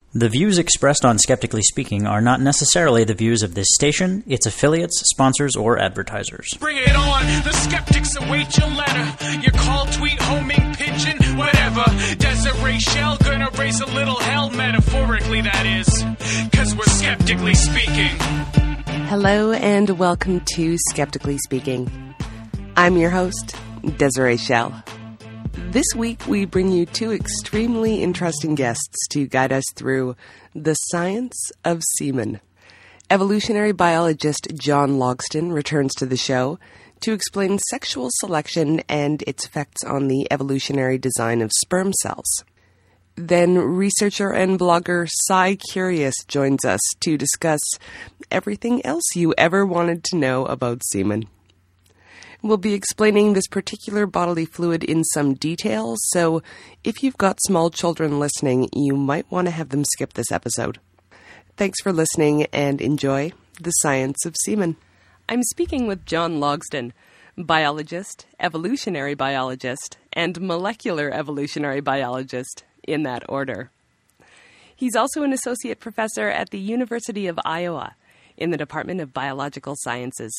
The views expressed on Skeptically Speaking are not necessarily the views of this station, its affiliates, sponsors, or advertisers. Bring it on! The skeptics await your letter. Your call, tweet, homing, pigeon, whatever. Desiree Shell gonna raise a little hell, metaphorically that is. 'Cause we're skeptically speaking. Hello and welcome to Skeptically Speaking. I'm your host, Desiree Shell. This week, we bring you two extremely interesting guests to guide us through the science of semen. Evolutionary biologist John Logsdon returns to the show to explain sexual selection and its effects on the evolutionary design of sperm cells. Then researcher and blogger Cy Curious joins us to discuss everything else you ever wanted to know about semen. We'll be explaining this particular bodily fluid in some detail, so if you've got small children listening, you might want to have them skip this episode. Thanks for listening and enjoy the science of semen. I'm speaking with John Logsdon, biologist, evolutionary biologist, and molecular evolutionary biologist, in that order. He's also an associate professor at the University of Iowa in the Department of Biological Sciences.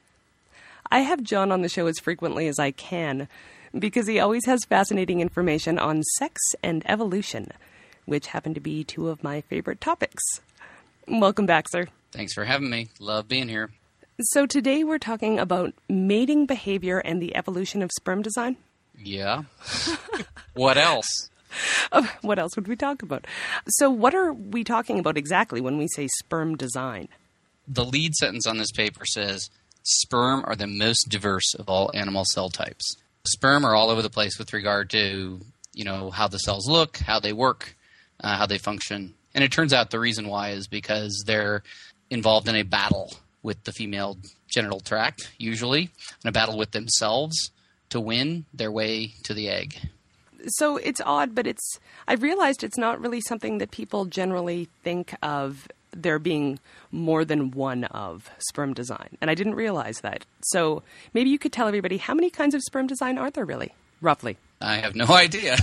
I have John on the show as frequently as I can because he always has fascinating information on sex and evolution, which happen to be two of my favorite topics. Welcome back, sir. Thanks for having me. Love being here. So today we're talking about mating behavior and the evolution of sperm design. Yeah. What else? What else would we talk about? So what are we talking about exactly when we say sperm design? The lead sentence on this paper says, sperm are the most diverse of all animal cell types. Sperm are all over the place with regard to, how the cells look, how they work, how they function. And it turns out the reason why is because they're involved in a battle with the female genital tract, usually, and a battle with themselves to win their way to the egg. So it's odd, but I've realized it's not really something that people generally think of there being more than one of sperm design. And I didn't realize that. So maybe you could tell everybody, how many kinds of sperm design are there really, roughly? I have no idea.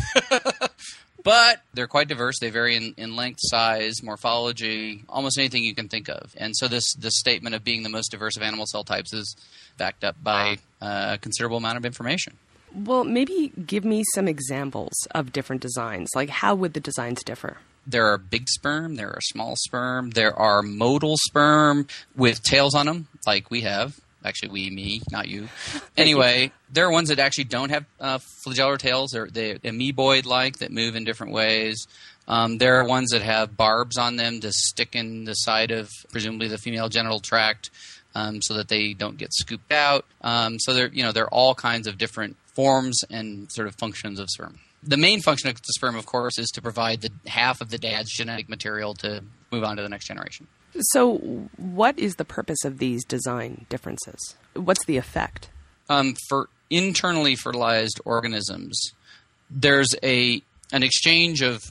But they're quite diverse. They vary in length, size, morphology, almost anything you can think of. And so this statement of being the most diverse of animal cell types is backed up by a considerable amount of information. Well, maybe give me some examples of different designs. Like, how would the designs differ? There are big sperm, there are small sperm, there are modal sperm with tails on them, like we have. Actually, me, not you. Anyway, there are ones that actually don't have flagellar tails. They're amoeboid-like that move in different ways. There are ones that have barbs on them to stick in the side of, presumably, the female genital tract so that they don't get scooped out. So there are all kinds of different forms and sort of functions of sperm. The main function of the sperm, of course, is to provide the half of the dad's genetic material to move on to the next generation. So what is the purpose of these design differences? What's the effect? For internally fertilized organisms, there's an exchange of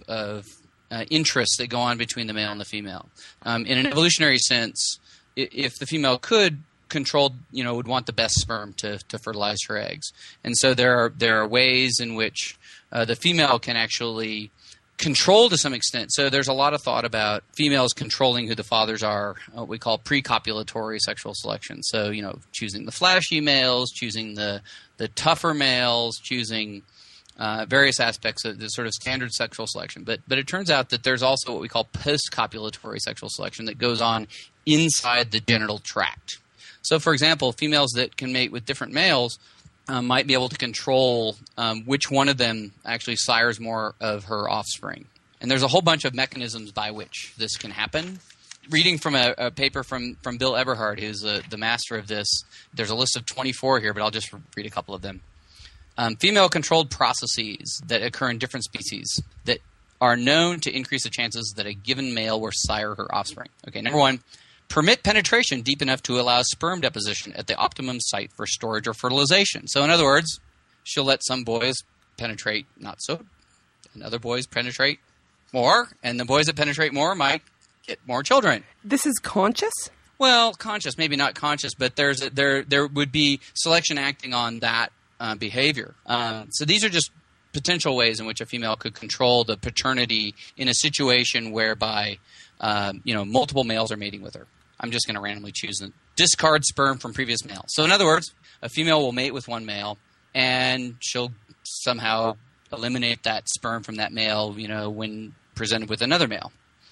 interests that go on between the male and the female. In an evolutionary sense, if the female could control, would want the best sperm to fertilize her eggs. And so there are ways in which the female can actually control to some extent. So there's a lot of thought about females controlling who the fathers are, what we call pre-copulatory sexual selection. So, choosing the flashy males, choosing the tougher males, choosing various aspects of the sort of standard sexual selection. But it turns out that there's also what we call post-copulatory sexual selection that goes on inside the genital tract. So, for example, females that can mate with different males might be able to control which one of them actually sires more of her offspring. And there's a whole bunch of mechanisms by which this can happen. Reading from a paper from Bill Eberhard, who's the master of this, there's a list of 24 here, but I'll just read a couple of them. Female-controlled processes that occur in different species that are known to increase the chances that a given male will sire her offspring. Okay, number one, permit penetration deep enough to allow sperm deposition at the optimum site for storage or fertilization. So in other words, she'll let some boys penetrate not so, and other boys penetrate more, and the boys that penetrate more might get more children. This is conscious? Well, conscious, maybe not conscious, but there would be selection acting on that behavior. So these are just potential ways in which a female could control the paternity in a situation whereby multiple males are mating with her. I'm just going to randomly choose and discard sperm from previous males. So in other words, a female will mate with one male, and she'll somehow eliminate that sperm from that male, when presented with another male.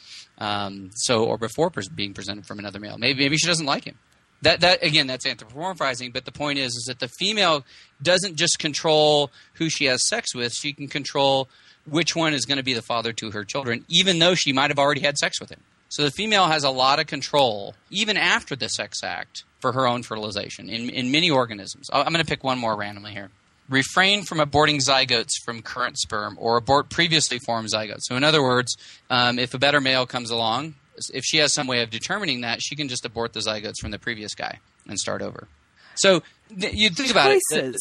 Or before being presented from another male. Maybe she doesn't like him. That again, that's anthropomorphizing, but the point is that the female doesn't just control who she has sex with, she can control which one is going to be the father to her children, even though she might have already had sex with him. So the female has a lot of control, even after the sex act, for her own fertilization in many organisms. I'm going to pick one more randomly here. Refrain from aborting zygotes from current sperm or abort previously formed zygotes. So in other words, if a better male comes along, if she has some way of determining that, she can just abort the zygotes from the previous guy and start over. So you think about it.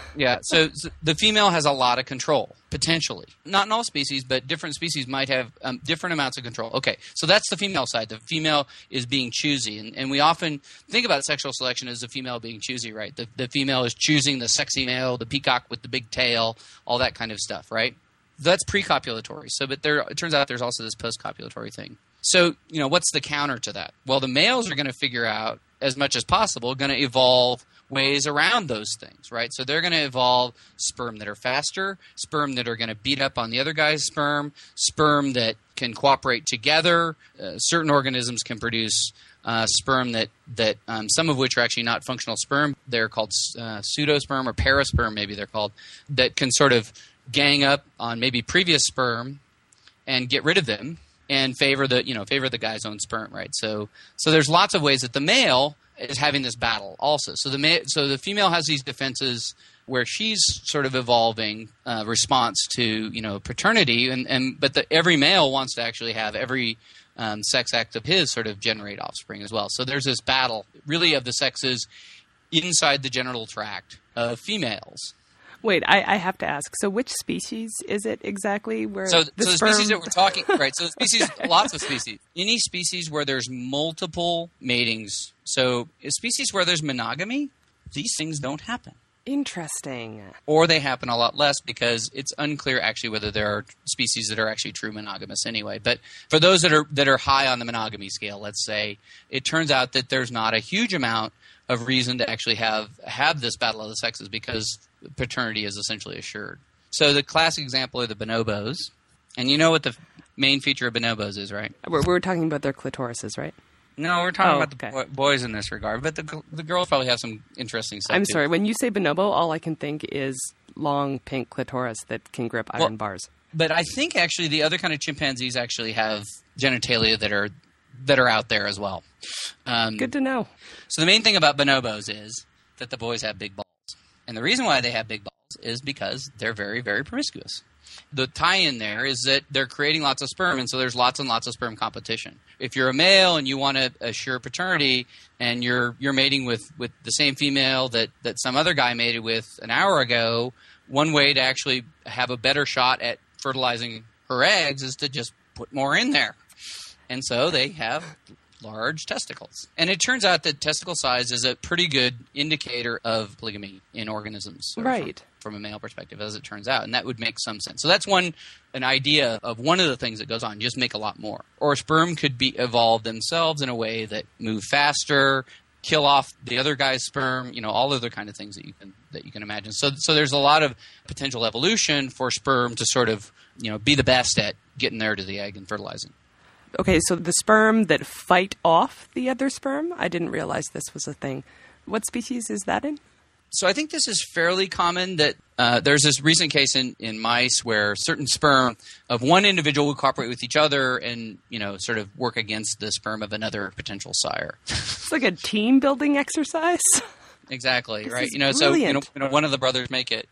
So the female has a lot of control, potentially. Not in all species, but different species might have different amounts of control. Okay, so that's the female side. The female is being choosy. And we often think about sexual selection as the female being choosy, right? The female is choosing the sexy male, the peacock with the big tail, all that kind of stuff, right? That's pre-copulatory. But it turns out there's also this post-copulatory thing. So, what's the counter to that? Well, the males are going to figure out, as much as possible, going to evolve ways around those things, right? So they're going to evolve sperm that are faster, sperm that are going to beat up on the other guy's sperm that can cooperate together. Certain organisms can produce sperm that some of which are actually not functional sperm. They're called pseudosperm or parasperm, maybe they're called, that can sort of gang up on maybe previous sperm and get rid of them and favor the guy's own sperm, right? So there's lots of ways that the male is having this battle also. So the female has these defenses where she's sort of evolving response to paternity, but every male wants to actually have every sex act of his sort of generate offspring as well. So there's this battle really of the sexes inside the genital tract of females. Wait, I have to ask. So which species is it exactly where the species that we're talking, right, so species, lots of species. Any species where there's multiple matings. So species where there's monogamy, these things don't happen. Interesting. Or they happen a lot less because it's unclear actually whether there are species that are actually true monogamous anyway. But for those that are high on the monogamy scale, let's say, it turns out that there's not a huge amount of reason to actually have this battle of the sexes because paternity is essentially assured. So the classic example are the bonobos. And you know what the main feature of bonobos is, right? We're talking about their clitorises, right? No, we're talking about the boys in this regard. But the girls probably have some interesting stuff, I'm sorry. When you say bonobo, all I can think is long pink clitoris that can grip iron bars. But I think actually the other kind of chimpanzees actually have genitalia that are out there as well. Good to know. So the main thing about bonobos is that the boys have big balls. And the reason why they have big balls is because they're very, very promiscuous. The tie-in there is that they're creating lots of sperm, and so there's lots and lots of sperm competition. If you're a male and you want to assure paternity and you're mating with the same female that some other guy mated with an hour ago, one way to actually have a better shot at fertilizing her eggs is to just put more in there. And so they have large testicles. And it turns out that testicle size is a pretty good indicator of polygamy in organisms. Right. From a male perspective, as it turns out. And that would make some sense. So that's an idea of one of the things that goes on. Just make a lot more. Or sperm could be evolved themselves in a way that move faster, kill off the other guy's sperm, all other kind of things that you can imagine. So there's a lot of potential evolution for sperm to sort of, be the best at getting there to the egg and fertilizing. Okay, so the sperm that fight off the other sperm? I didn't realize this was a thing. What species is that in? So I think this is fairly common that there's this recent case in mice where certain sperm of one individual would cooperate with each other and, sort of work against the sperm of another potential sire. It's like a team building exercise. Exactly, this right? Brilliant. So one of the brothers make it,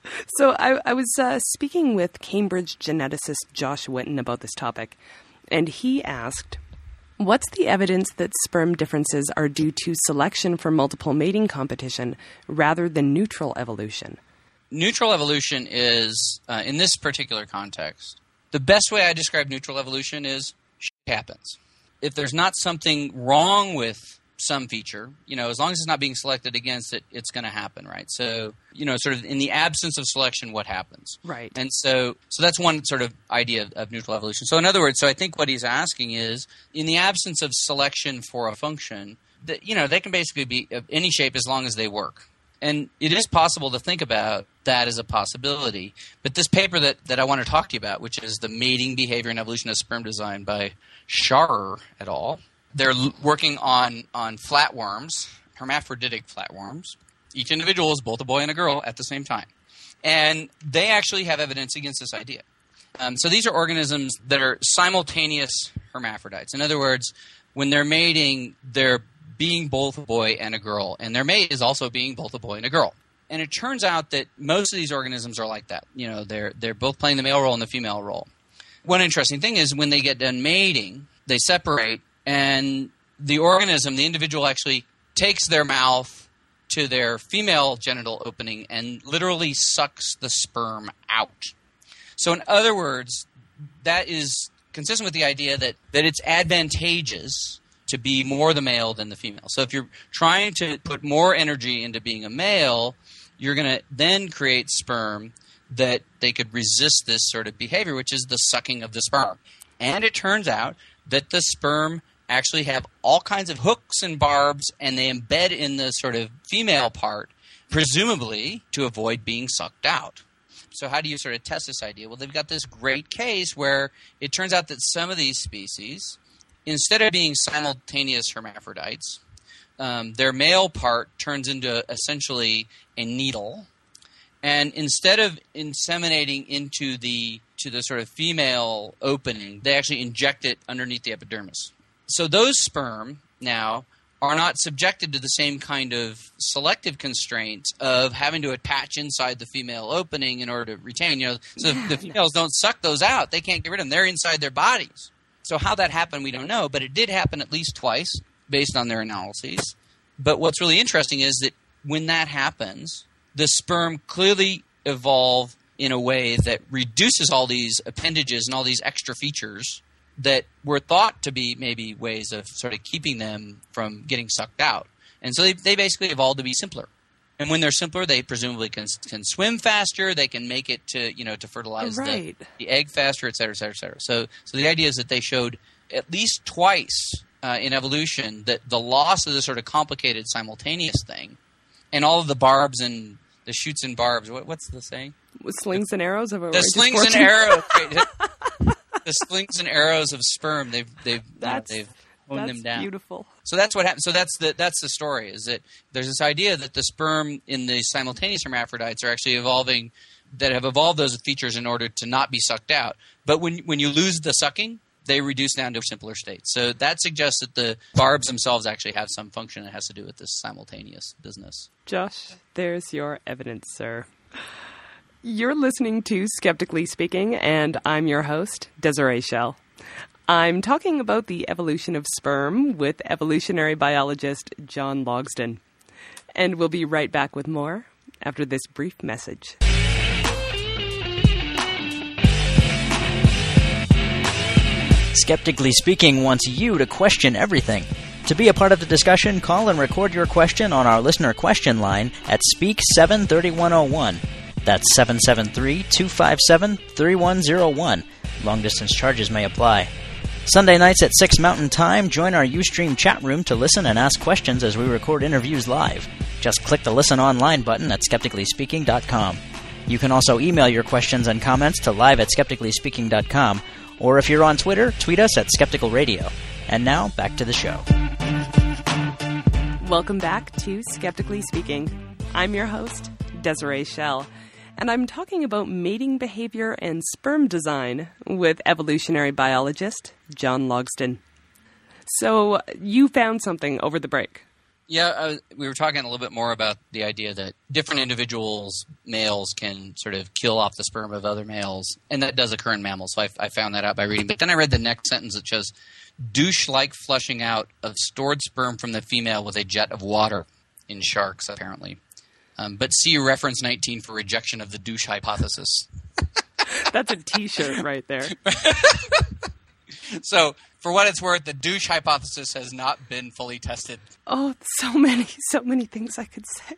So I was speaking with Cambridge geneticist Josh Witten about this topic, and he asked, what's the evidence that sperm differences are due to selection for multiple mating competition rather than neutral evolution? Neutral evolution is, in this particular context, the best way I describe neutral evolution is shit happens. If there's not something wrong with some feature, as long as it's not being selected against it, it's going to happen, right? So, sort of in the absence of selection, what happens? Right. And so that's one sort of idea of neutral evolution. So in other words, I think what he's asking is, in the absence of selection for a function, that they can basically be of any shape as long as they work. And it is possible to think about that as a possibility. But this paper that I want to talk to you about, which is the Mating Behavior and Evolution of Sperm Design by Scharrer et al., they're working on flatworms, hermaphroditic flatworms. Each individual is both a boy and a girl at the same time. And they actually have evidence against this idea. So these are organisms that are simultaneous hermaphrodites. In other words, when they're mating, they're being both a boy and a girl. And their mate is also being both a boy and a girl. And it turns out that most of these organisms are like that. They're both playing the male role and the female role. One interesting thing is when they get done mating, they separate, and the organism, the individual, actually takes their mouth to their female genital opening and literally sucks the sperm out. So in other words, that is consistent with the idea that it's advantageous to be more the male than the female. So if you're trying to put more energy into being a male, you're going to then create sperm that they could resist this sort of behavior, which is the sucking of the sperm. And it turns out that the sperm actually have all kinds of hooks and barbs, and they embed in the sort of female part, presumably to avoid being sucked out. So how do you sort of test this idea? Well, they've got this great case where it turns out that some of these species, instead of being simultaneous hermaphrodites, their male part turns into essentially a needle. And instead of inseminating into the sort of female opening, they actually inject it underneath the epidermis. So those sperm now are not subjected to the same kind of selective constraints of having to attach inside the female opening in order to retain. So the females don't suck those out. They can't get rid of them. They're inside their bodies. So how that happened, we don't know, but it did happen at least twice based on their analyses. But what's really interesting is that when that happens, the sperm clearly evolve in a way that reduces all these appendages and all these extra features that were thought to be maybe ways of sort of keeping them from getting sucked out. And so they basically evolved to be simpler. And when they're simpler, they presumably can swim faster. They can make it to fertilize the egg faster, et cetera, et cetera, et cetera. So the idea is that they showed at least twice in evolution that the loss of this sort of complicated simultaneous thing and all of the barbs and the shoots and barbs. What's the saying? With slings and arrows of a the slings and arrows. The slings and arrows of sperm. They've honed them down. Beautiful. So that's what happened. So that's the story. Is that there's this idea that the sperm in the simultaneous hermaphrodites are actually evolving, that have evolved those features in order to not be sucked out. But when you lose the sucking, they reduce down to a simpler state. So that suggests that the barbs themselves actually have some function that has to do with this simultaneous business. Josh, there's your evidence, sir. You're listening to Skeptically Speaking, and I'm your host, Desiree Schell. I'm talking about the evolution of sperm with evolutionary biologist John Logsdon. And we'll be right back with more after this brief message. Skeptically Speaking wants you to question everything. To be a part of the discussion, call and record your question on our listener question line at Speak 73101. That's 773-257-3101. Long-distance charges may apply. Sunday nights at 6 Mountain Time, join our Ustream chat room to listen and ask questions as we record interviews live. Just click the Listen Online button at skepticallyspeaking.com. You can also email your questions and comments to live@skepticallyspeaking.com, or if you're on Twitter, tweet us at Skeptical Radio. And now, back to the show. Welcome back to Skeptically Speaking. I'm your host, Desiree Schell, and I'm talking about mating behavior and sperm design with evolutionary biologist John Logsdon. So, you found something over the break. Yeah, we were talking a little bit more about the idea that different individuals, males, can sort of kill off the sperm of other males, and that does occur in mammals, so I found that out by reading. But then I read the next sentence that shows douche-like flushing out of stored sperm from the female with a jet of water in sharks, apparently. But see reference 19 for rejection of the douche hypothesis. That's a T-shirt right there. So, for what it's worth, the douche hypothesis has not been fully tested. Oh, so many things I could say.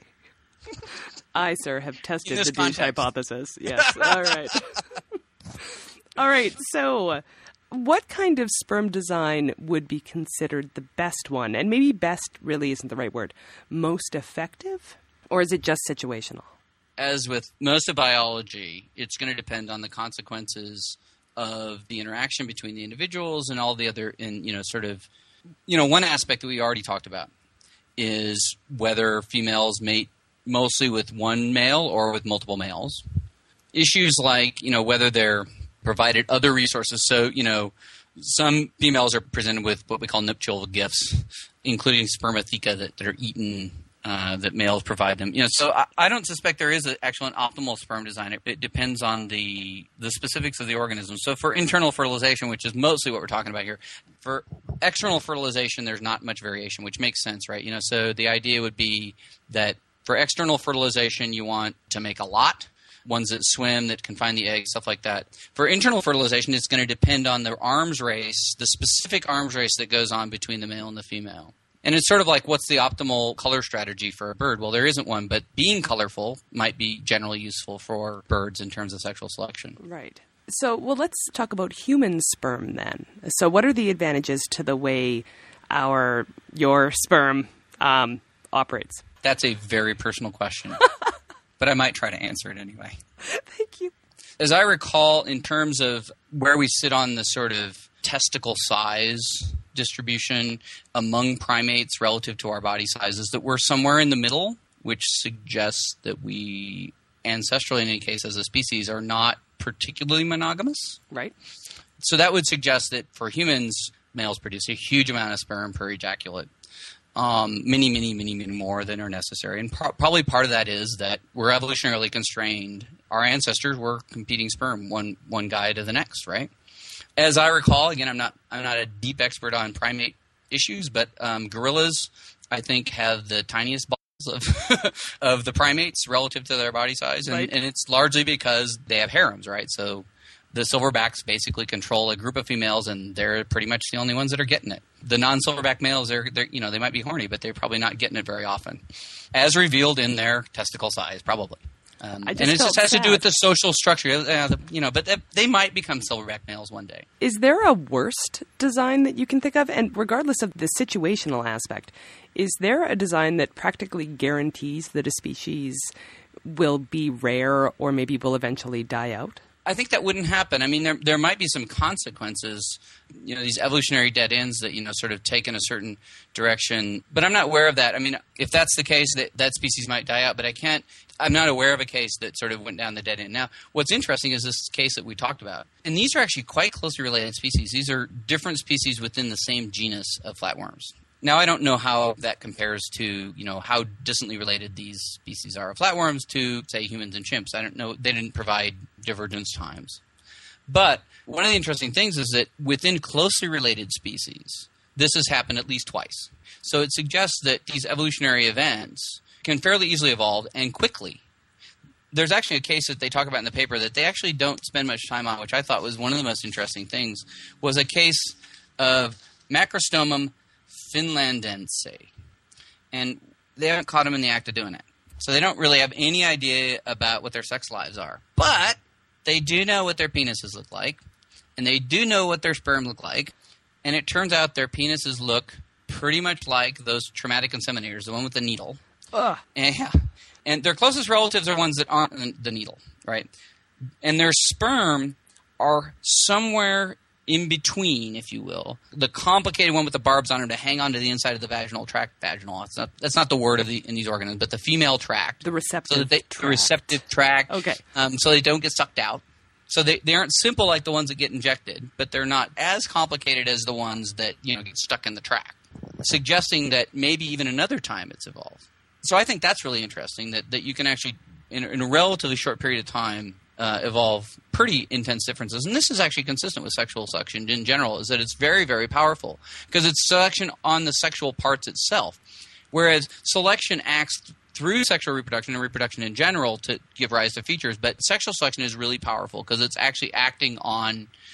I, sir, have tested the douche hypothesis. Yes. All right. All right. So, what kind of sperm design would be considered the best one? And maybe best really isn't the right word. Most effective? Or is it just situational? As with most of biology, it's going to depend on the consequences of the interaction between the individuals and all the other, one aspect that we already talked about is whether females mate mostly with one male or with multiple males. Issues like, whether they're provided other resources. So, some females are presented with what we call nuptial gifts, including spermatheca that are eaten, that males provide them. So I don't suspect there is actually an optimal sperm design. It depends on the specifics of the organism. So for internal fertilization, which is mostly what we're talking about here, for external fertilization, there's not much variation, which makes sense, right? So the idea would be that for external fertilization, you want to make a lot, ones that swim, that can find the eggs, stuff like that. For internal fertilization, it's going to depend on the arms race, the specific arms race that goes on between the male and the female. And it's sort of like, what's the optimal color strategy for a bird? Well, there isn't one, but being colorful might be generally useful for birds in terms of sexual selection. Right. So, let's talk about human sperm then. So what are the advantages to the way your sperm operates? That's a very personal question, but I might try to answer it anyway. Thank you. As I recall, in terms of where we sit on the sort of testicle size distribution among primates relative to our body sizes, that we're somewhere in the middle, which suggests that we, ancestrally in any case as a species, are not particularly monogamous. Right. So that would suggest that for humans, males produce a huge amount of sperm per ejaculate. Many more than are necessary. And probably part of that is that we're evolutionarily constrained. Our ancestors were competing sperm, one guy to the next, right? As I recall, again, I'm not a deep expert on primate issues, but gorillas, I think, have the tiniest balls of the primates relative to their body size, and, right. and it's largely because they have harems, right? So the silverbacks basically control a group of females, and they're pretty much the only ones that are getting it. The non-silverback males, they might be horny, but they're probably not getting it very often, as revealed in their testicle size, probably. And it just has to do with the social structure, but they might become silverback males one day. Is there a worst design that you can think of? And regardless of the situational aspect, is there a design that practically guarantees that a species will be rare or maybe will eventually die out? I think that wouldn't happen. I mean, there might be some consequences, these evolutionary dead ends that, sort of take in a certain direction. But I'm not aware of that. I mean, if that's the case, that species might die out. But I'm not aware of a case that sort of went down the dead end. Now, what's interesting is this case that we talked about. And these are actually quite closely related species. These are different species within the same genus of flatworms. Now, I don't know how that compares to, how distantly related these species are of flatworms to, say, humans and chimps. I don't know. They didn't provide divergence times. But one of the interesting things is that within closely related species, this has happened at least twice. So it suggests that these evolutionary events can fairly easily evolve and quickly. There's actually a case that they talk about in the paper that they actually don't spend much time on, which I thought was one of the most interesting things, was a case of Macrostomum finlandense. And they haven't caught them in the act of doing it. So they don't really have any idea about what their sex lives are. But they do know what their penises look like, and they do know what their sperm look like, and it turns out their penises look pretty much like those traumatic inseminators, the one with the needle. Ugh. And their closest relatives are ones that aren't the needle, right? And their sperm are somewhere in between, if you will, the complicated one with the barbs on them to hang on to the inside of the vaginal tract. Vaginal. That's not the word in these organisms, but the female tract. The receptive tract. The receptive tract. Okay. So they don't get sucked out. So they aren't simple like the ones that get injected, but they're not as complicated as the ones that get stuck in the tract, suggesting that maybe even another time it's evolved. So I think that's really interesting that you can actually, in a relatively short period of time, evolve pretty intense differences. And this is actually consistent with sexual selection in general, is that it's very, very powerful because it's selection on the sexual parts itself, whereas selection acts through sexual reproduction and reproduction in general to give rise to features. But sexual selection is really powerful because it's actually acting on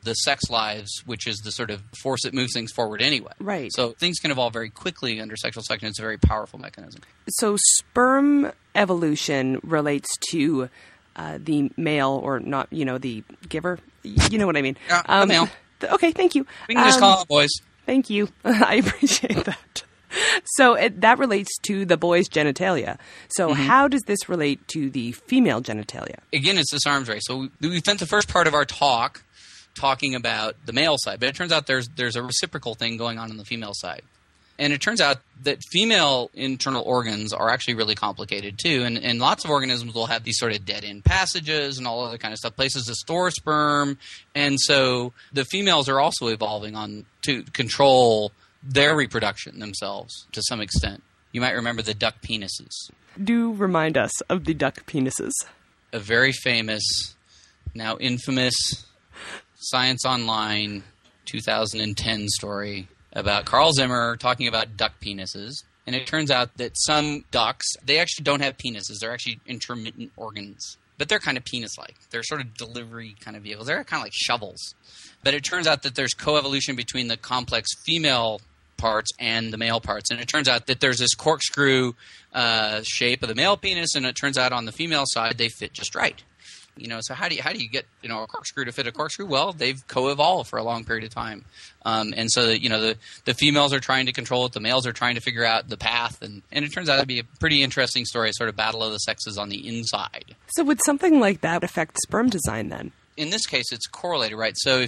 the sex lives, which is the sort of force that moves things forward anyway. Right. So things can evolve very quickly under sexual selection. It's a very powerful mechanism. So sperm evolution relates to the male, or not, the giver. You know what I mean? Yeah, the male. Okay, thank you. We can just call it boys. Thank you. I appreciate that. So that relates to the boy's genitalia. So how does this relate to the female genitalia? Again, it's this arms race. So we spent the first part of our talk talking about the male side, but it turns out there's a reciprocal thing going on the female side. And it turns out that female internal organs are actually really complicated too. And lots of organisms will have these sort of dead-end passages and all other kind of stuff, places to store sperm. And so the females are also evolving to control their reproduction themselves to some extent. You might remember the duck penises. Do remind us of the duck penises. A very famous, now infamous, Science Online 2010 story about Carl Zimmer talking about duck penises. And it turns out that some ducks, they actually don't have penises. They're actually intermittent organs. But they're kind of penis-like. They're sort of delivery kind of vehicles. They're kind of like shovels. But it turns out that there's coevolution between the complex female parts and the male parts. And it turns out that there's this corkscrew shape of the male penis, and it turns out on the female side they fit just right. So how do you get a corkscrew to fit a corkscrew? Well, they've co-evolved for a long period of time, and so that, the females are trying to control it, the males are trying to figure out the path, and it turns out to be a pretty interesting story, a sort of battle of the sexes on the inside. So would something like that affect sperm design then? In this case, it's correlated, right? So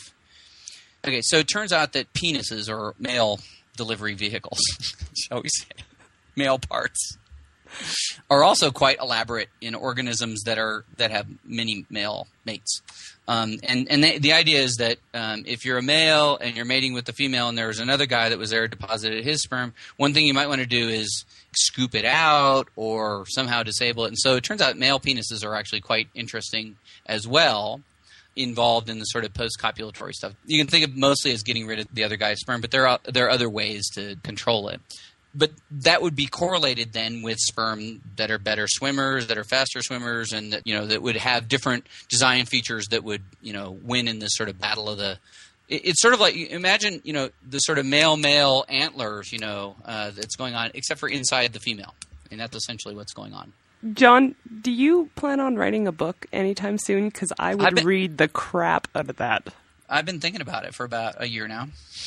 so it turns out that penises are male delivery vehicles, shall we say, male parts, are also quite elaborate in organisms that have many male mates. The idea is that if you're a male and you're mating with the female and there was another guy that was there deposited his sperm, one thing you might want to do is scoop it out or somehow disable it. And so it turns out male penises are actually quite interesting as well, involved in the sort of post-copulatory stuff. You can think of mostly as getting rid of the other guy's sperm, but there are other ways to control it. But that would be correlated then with sperm that are better swimmers, that are faster swimmers, and that that would have different design features that would win in this sort of battle of the. It's sort of like, imagine the sort of male antlers that's going on, except for inside the female, and that's essentially what's going on. John, do you plan on writing a book anytime soon? Because I would read the crap out of that. I've been thinking about it for about a year now.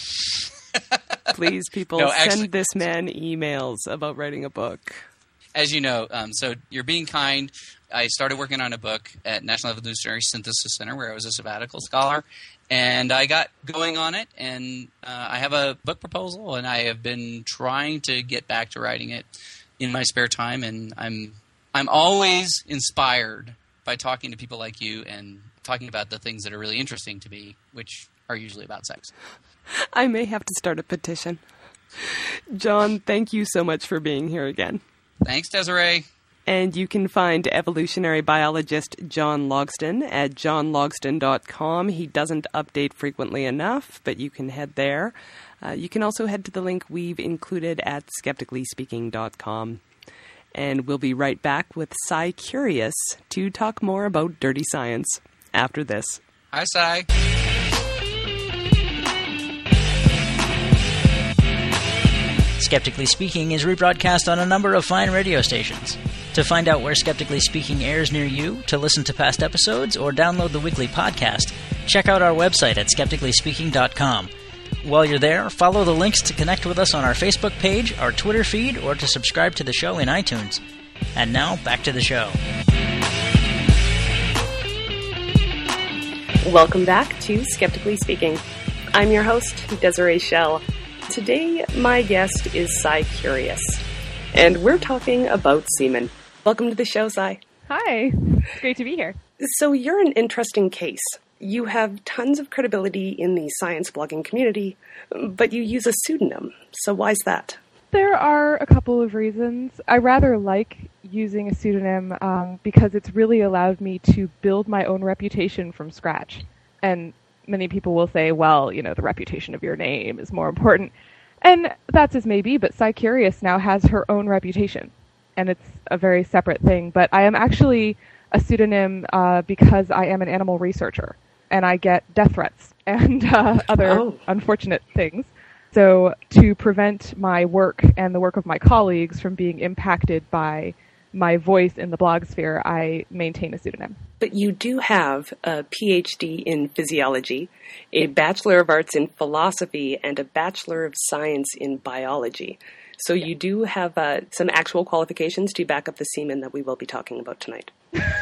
Please, people, send this man emails about writing a book. As you know, so you're being kind. I started working on a book at National Evolutionary Synthesis Center, where I was a sabbatical scholar, and I got going on it, and I have a book proposal, and I have been trying to get back to writing it in my spare time, and I'm always inspired by talking to people like you and talking about the things that are really interesting to me, which are usually about sex. I may have to start a petition. John, thank you so much for being here again. Thanks, Desiree. And you can find evolutionary biologist John Logsdon at johnlogsdon.com. He doesn't update frequently enough, but you can head there. You can also head to the link we've included at skepticallyspeaking.com. And we'll be right back with Cy Curious to talk more about dirty science after this. Hi, Cy. Skeptically Speaking is rebroadcast on a number of fine radio stations. To find out where Skeptically Speaking airs near you, to listen to past episodes, or download the weekly podcast, check out our website at skepticallyspeaking.com. While you're there, follow the links to connect with us on our Facebook page, our Twitter feed, or to subscribe to the show in iTunes. And now, back to the show. Welcome back to Skeptically Speaking. I'm your host, Desiree Schell. Today, my guest is Cy Curious, and we're talking about semen. Welcome to the show, Cy. Hi. It's great to be here. So you're an interesting case. You have tons of credibility in the science blogging community, but you use a pseudonym. So why's that? There are a couple of reasons. I rather like using a pseudonym because it's really allowed me to build my own reputation from scratch. And many people will say, well, the reputation of your name is more important. And that's as may be, but Cy Curious now has her own reputation. And it's a very separate thing. But I am actually a pseudonym because I am an animal researcher. and I get death threats and other unfortunate things. So to prevent my work and the work of my colleagues from being impacted by my voice in the blog sphere, I maintain a pseudonym. But you do have a PhD in physiology, a Bachelor of Arts in philosophy, and a Bachelor of Science in biology. So you do have some actual qualifications to back up the semen that we will be talking about tonight.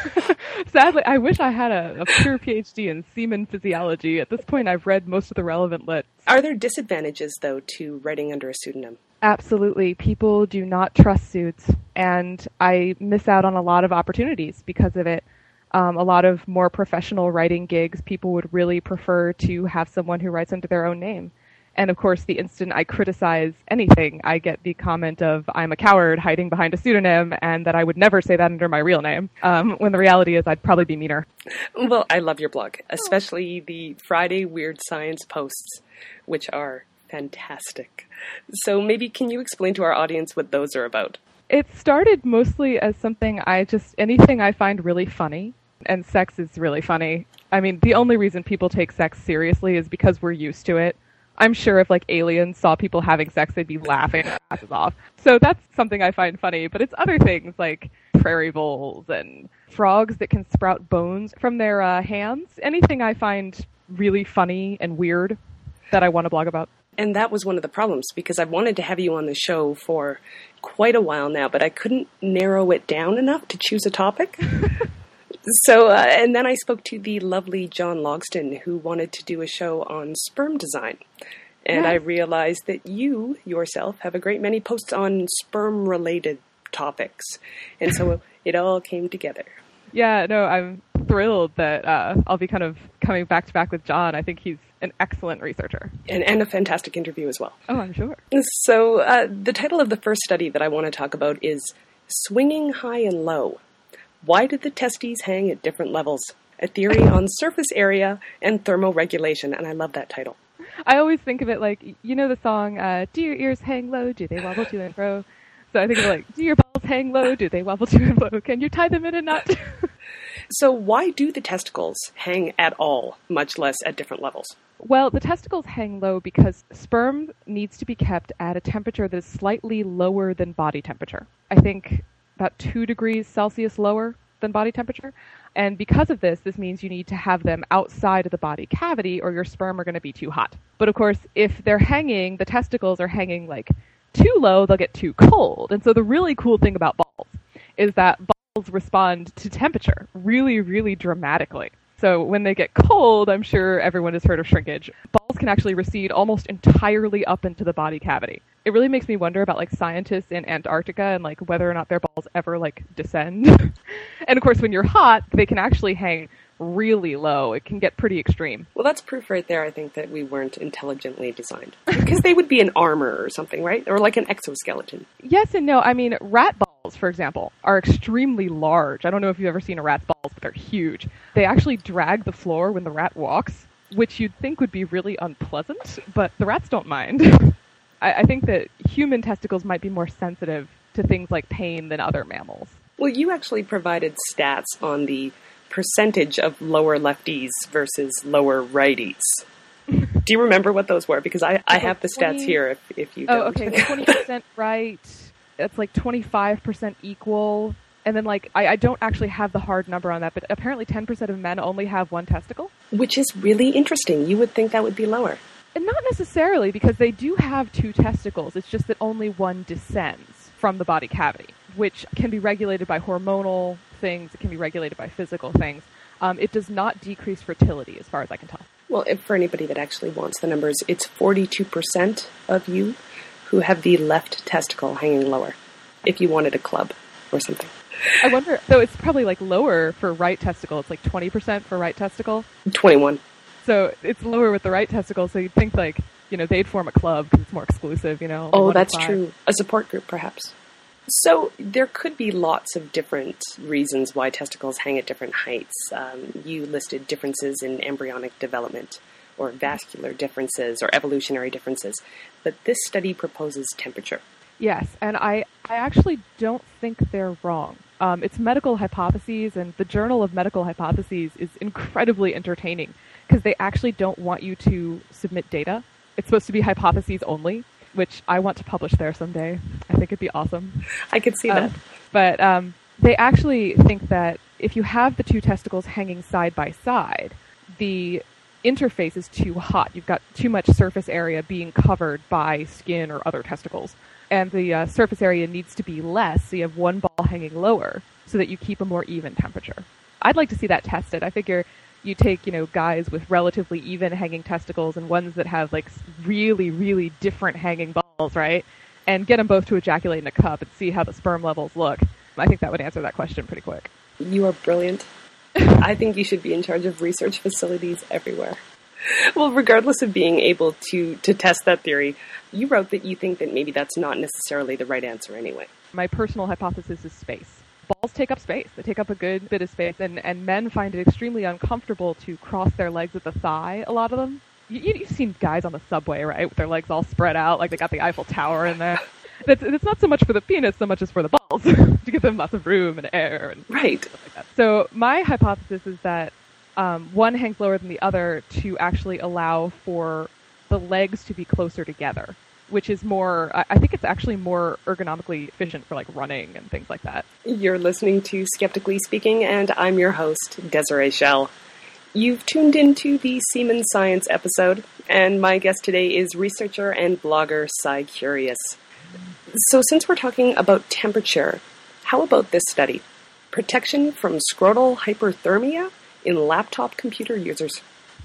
Sadly, I wish I had a pure PhD in semen physiology. At this point, I've read most of the relevant lit. Are there disadvantages, though, to writing under a pseudonym? Absolutely. People do not trust pseuds, and I miss out on a lot of opportunities because of it. A lot of more professional writing gigs, people would really prefer to have someone who writes under their own name. And of course, the instant I criticize anything, I get the comment of, I'm a coward hiding behind a pseudonym, and that I would never say that under my real name, when the reality is I'd probably be meaner. Well, I love your blog, especially the Friday Weird Science posts, which are fantastic. So maybe can you explain to our audience what those are about? It started mostly as something anything I find really funny, and sex is really funny. I mean, the only reason people take sex seriously is because we're used to it. I'm sure if aliens saw people having sex, they'd be laughing their asses off. So that's something I find funny, but it's other things like prairie voles and frogs that can sprout bones from their hands. Anything I find really funny and weird that I want to blog about. And that was one of the problems, because I've wanted to have you on the show for quite a while now, but I couldn't narrow it down enough to choose a topic. So, and then I spoke to the lovely John Logston, who wanted to do a show on sperm design. And I realized that you, yourself, have a great many posts on sperm-related topics. And so it all came together. Yeah, no, I'm thrilled that I'll be kind of coming back-to-back with John. I think he's an excellent researcher. And a fantastic interview as well. Oh, I'm sure. So the title of the first study that I want to talk about is Swinging High and Low. Why did the testes hang at different levels? A theory on surface area and thermoregulation. And I love that title. I always think of it like, you know the song, do your ears hang low? Do they wobble to and fro? So I think of it like, do your balls hang low? Do they wobble to and fro? Can you tie them in a knot? So why do the testicles hang at all, much less at different levels? Well, the testicles hang low because sperm needs to be kept at a temperature that is slightly lower than body temperature. I think about 2 degrees Celsius lower than body temperature. And because of this means you need to have them outside of the body cavity or your sperm are going to be too hot. But of course, if they're hanging, the testicles are hanging too low, they'll get too cold. And so the really cool thing about balls is that balls respond to temperature really, really dramatically. So when they get cold, I'm sure everyone has heard of shrinkage. Balls can actually recede almost entirely up into the body cavity. It really makes me wonder about scientists in Antarctica and whether or not their balls ever descend. And of course, when you're hot, they can actually hang really low. It can get pretty extreme. Well, that's proof right there, I think, that we weren't intelligently designed. Because they would be an armor or something, right? Or like an exoskeleton. Yes and no. I mean, rat balls, for example, are extremely large. I don't know if you've ever seen a rat's balls, but they're huge. They actually drag the floor when the rat walks, which you'd think would be really unpleasant, but the rats don't mind. I think that human testicles might be more sensitive to things like pain than other mammals. Well, you actually provided stats on the percentage of lower lefties versus lower righties. Do you remember what those were? Because I have the stats here if you don't. Oh, okay. 20% right. That's 25% equal. And then I don't actually have the hard number on that, but apparently 10% of men only have one testicle. Which is really interesting. You would think that would be lower. And not necessarily, because they do have 2 testicles. It's just that only one descends from the body cavity, which can be regulated by hormonal things. It can be regulated by physical things. It does not decrease fertility, as far as I can tell. Well, for anybody that actually wants the numbers, it's 42% of you who have the left testicle hanging lower, if you wanted a club or something. I wonder, so it's probably lower for right testicle. It's 20% for right testicle. 21. So it's lower with the right testicle, so you'd think they'd form a club because it's more exclusive, Oh, that's true. A support group, perhaps. So there could be lots of different reasons why testicles hang at different heights. You listed differences in embryonic development, or vascular differences, or evolutionary differences. But this study proposes temperature. Yes, and I actually don't think they're wrong. It's medical hypotheses, and the Journal of Medical Hypotheses is incredibly entertaining because they actually don't want you to submit data. It's supposed to be hypotheses only, which I want to publish there someday. I think it'd be awesome. I could see that. But they actually think that if you have the two testicles hanging side by side, the interface is too hot. You've got too much surface area being covered by skin or other testicles. And the surface area needs to be less, so you have one ball hanging lower so that you keep a more even temperature. I'd like to see that tested. I figure you take, guys with relatively even hanging testicles and ones that have like really, really different hanging balls, right? And get them both to ejaculate in a cup and see how the sperm levels look. I think that would answer that question pretty quick. You are brilliant. I think you should be in charge of research facilities everywhere. Well, regardless of being able to test that theory, you wrote that you think that maybe that's not necessarily the right answer anyway. My personal hypothesis is space. Balls take up space. They take up a good bit of space, and men find it extremely uncomfortable to cross their legs at the thigh, a lot of them. You've seen guys on the subway, right, with their legs all spread out, like they got the Eiffel Tower in there. It's not so much for the penis, so much as for the balls, to give them lots of room and air and right. Stuff like that. So my hypothesis is that one hangs lower than the other to actually allow for the legs to be closer together, which is more, I think it's actually more ergonomically efficient for like running and things like that. You're listening to Skeptically Speaking, and I'm your host, Desiree Schell. You've tuned into the Semen Science episode, and my guest today is researcher and blogger Cy Curious. So since we're talking about temperature, how about this study? Protection from scrotal hyperthermia in laptop computer users.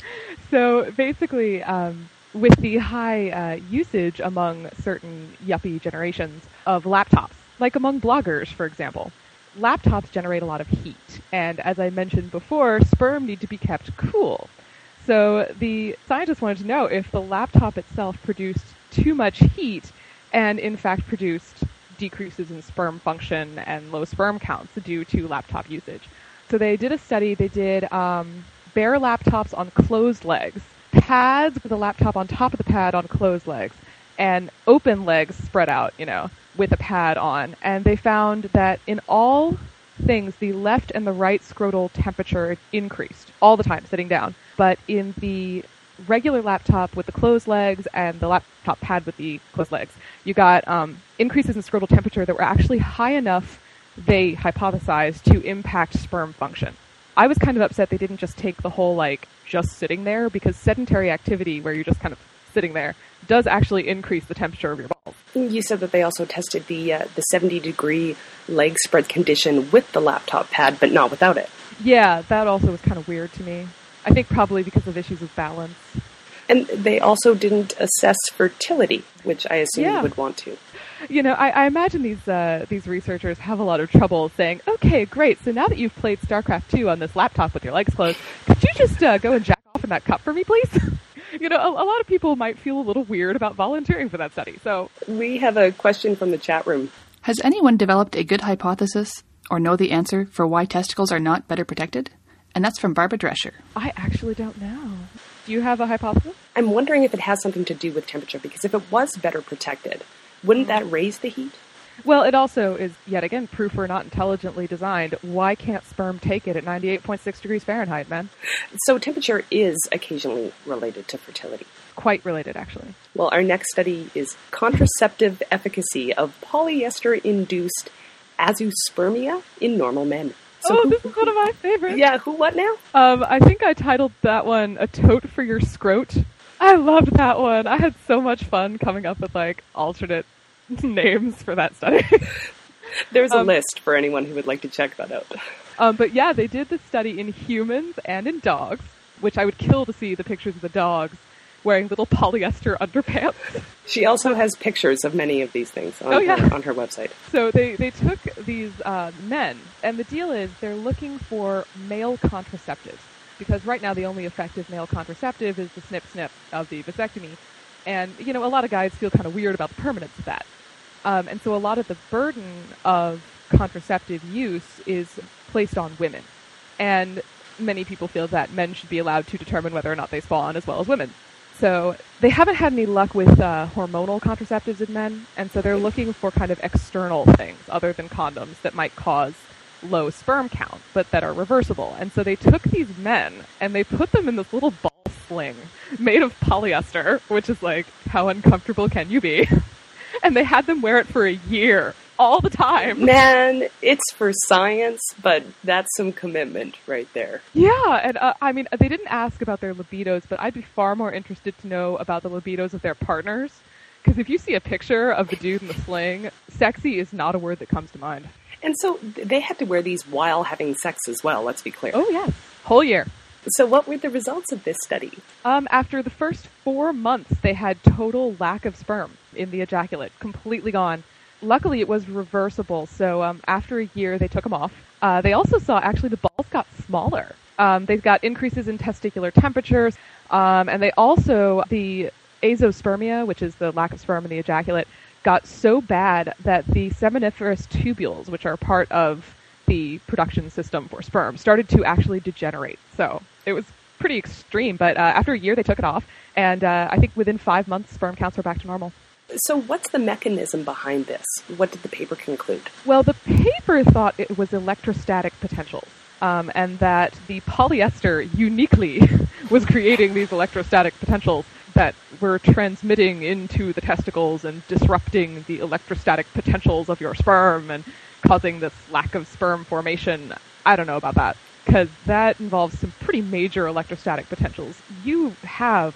So basically, with the high usage among certain yuppie generations of laptops, like among bloggers, for example, laptops generate a lot of heat. And as I mentioned before, sperm need to be kept cool. So the scientists wanted to know if the laptop itself produced too much heat and in fact produced decreases in sperm function and low sperm counts due to laptop usage. So they did a study. They did bare laptops on closed legs, pads with a laptop on top of the pad on closed legs, and open legs spread out, with a pad on. And they found that in all things, the left and the right scrotal temperature increased all the time, sitting down. But in the regular laptop with the closed legs and the laptop pad with the closed legs, you got increases in scrotal temperature that were actually high enough, they hypothesized, to impact sperm function. I was kind of upset they didn't just take the whole, just sitting there, because sedentary activity where you're just kind of sitting there does actually increase the temperature of your balls. You said that they also tested the 70-degree leg spread condition with the laptop pad, but not without it. Yeah, that also was kind of weird to me. I think probably because of issues of balance. And they also didn't assess fertility, which I assume you would want to. I imagine these researchers have a lot of trouble saying, okay, great, so now that you've played StarCraft 2 on this laptop with your legs closed, could you just go and jack off in that cup for me, please? A lot of people might feel a little weird about volunteering for that study. So we have a question from the chat room. Has anyone developed a good hypothesis or know the answer for why testicles are not better protected? And that's from Barbara Drescher. I actually don't know. Do you have a hypothesis? I'm wondering if it has something to do with temperature, because if it was better protected, wouldn't that raise the heat? Well, it also is, yet again, proof we're not intelligently designed. Why can't sperm take it at 98.6 degrees Fahrenheit, man? So temperature is occasionally related to fertility. Quite related, actually. Well, our next study is contraceptive efficacy of polyester-induced azoospermia in normal men. So this is one of my favorites. Yeah, what now? I think I titled that one "A Tote for Your Scrote." I loved that one. I had so much fun coming up with alternate names for that study. There's a list for anyone who would like to check that out. But yeah, they did the study in humans and in dogs, which I would kill to see the pictures of the dogs wearing little polyester underpants. She also has pictures of many of these things on her website. So they took these men, and the deal is they're looking for male contraceptives, because right now the only effective male contraceptive is the snip-snip of the vasectomy. And, a lot of guys feel kind of weird about the permanence of that. And so a lot of the burden of contraceptive use is placed on women. And many people feel that men should be allowed to determine whether or not they spawn as well as women. So they haven't had any luck with hormonal contraceptives in men, and so they're looking for kind of external things other than condoms that might cause low sperm count, but that are reversible. And so they took these men and they put them in this little ball sling made of polyester, which is like, how uncomfortable can you be? And they had them wear it for a year, all the time. Man, it's for science, but that's some commitment right there. Yeah, and I mean, they didn't ask about their libidos, but I'd be far more interested to know about the libidos of their partners. Because if you see a picture of the dude in the sling, sexy is not a word that comes to mind. And so they had to wear these while having sex as well, let's be clear. Oh, yes. Whole year. So what were the results of this study? After the first 4 months, they had total lack of sperm in the ejaculate, completely gone. Luckily, it was reversible, so after a year, they took them off. They also saw, actually, the balls got smaller. They got increases in testicular temperatures, and they also, the azospermia, which is the lack of sperm in the ejaculate, got so bad that the seminiferous tubules, which are part of the production system for sperm, started to actually degenerate. So it was pretty extreme, but after a year they took it off, and I think within 5 months sperm counts were back to normal. So what's the mechanism behind this? What did the paper conclude? Well, the paper thought it was electrostatic potentials, and that the polyester uniquely was creating these electrostatic potentials that were transmitting into the testicles and disrupting the electrostatic potentials of your sperm and causing this lack of sperm formation. I don't know about that, because that involves some pretty major electrostatic potentials. You have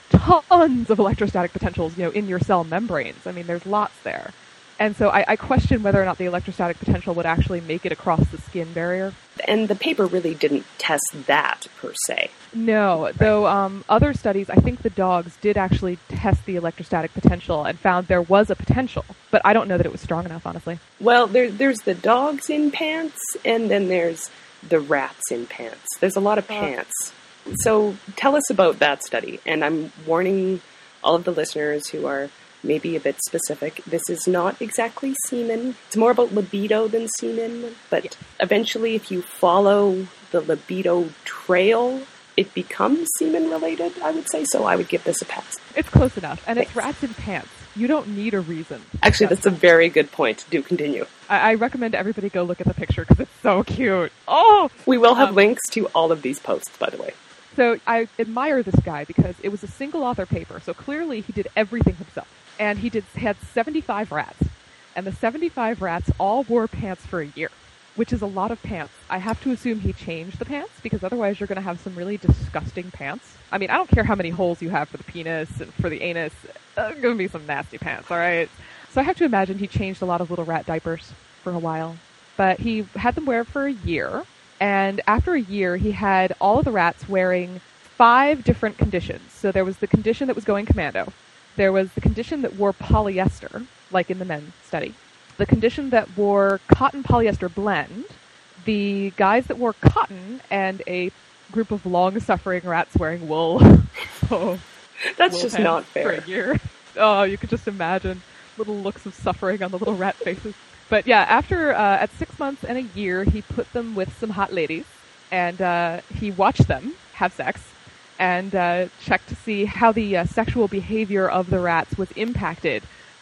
tons of electrostatic potentials, in your cell membranes. I mean, there's lots there. And so I question whether or not the electrostatic potential would actually make it across the skin barrier. And the paper really didn't test that, per se. No, though other studies, I think the dogs did actually test the electrostatic potential and found there was a potential. But I don't know that it was strong enough, honestly. Well, there's the dogs in pants, and then there's the rats in pants. There's a lot of pants. So tell us about that study. And I'm warning all of the listeners who are maybe a bit specific. This is not exactly semen. It's more about libido than semen. But eventually, if you follow the libido trail, it becomes semen-related, I would say. So I would give this a pass. It's close enough. And it's rats in pants. You don't need a reason. Actually, that's a very good point. Do continue. I recommend everybody go look at the picture because it's so cute. Oh! We will have links to all of these posts, by the way. So I admire this guy because it was a single author paper. So clearly he did everything himself. And he had 75 rats. And the 75 rats all wore pants for a year, which is a lot of pants. I have to assume he changed the pants because otherwise you're going to have some really disgusting pants. I mean, I don't care how many holes you have for the penis and for the anus. There's going to be some nasty pants, all right? So I have to imagine he changed a lot of little rat diapers for a while. But he had them wear for a year. And after a year, he had all of the rats wearing 5 different conditions. So there was the condition that was going commando. There was the condition that wore polyester, like in the men study. The condition that wore cotton polyester blend. The guys that wore cotton, and a group of long-suffering rats wearing wool. Oh, that's just not fair. For a year. Oh, you could just imagine little looks of suffering on the little rat faces. But yeah, after at 6 months and a year, he put them with some hot ladies, and he watched them have sex, and checked to see how the sexual behavior of the rats was impacted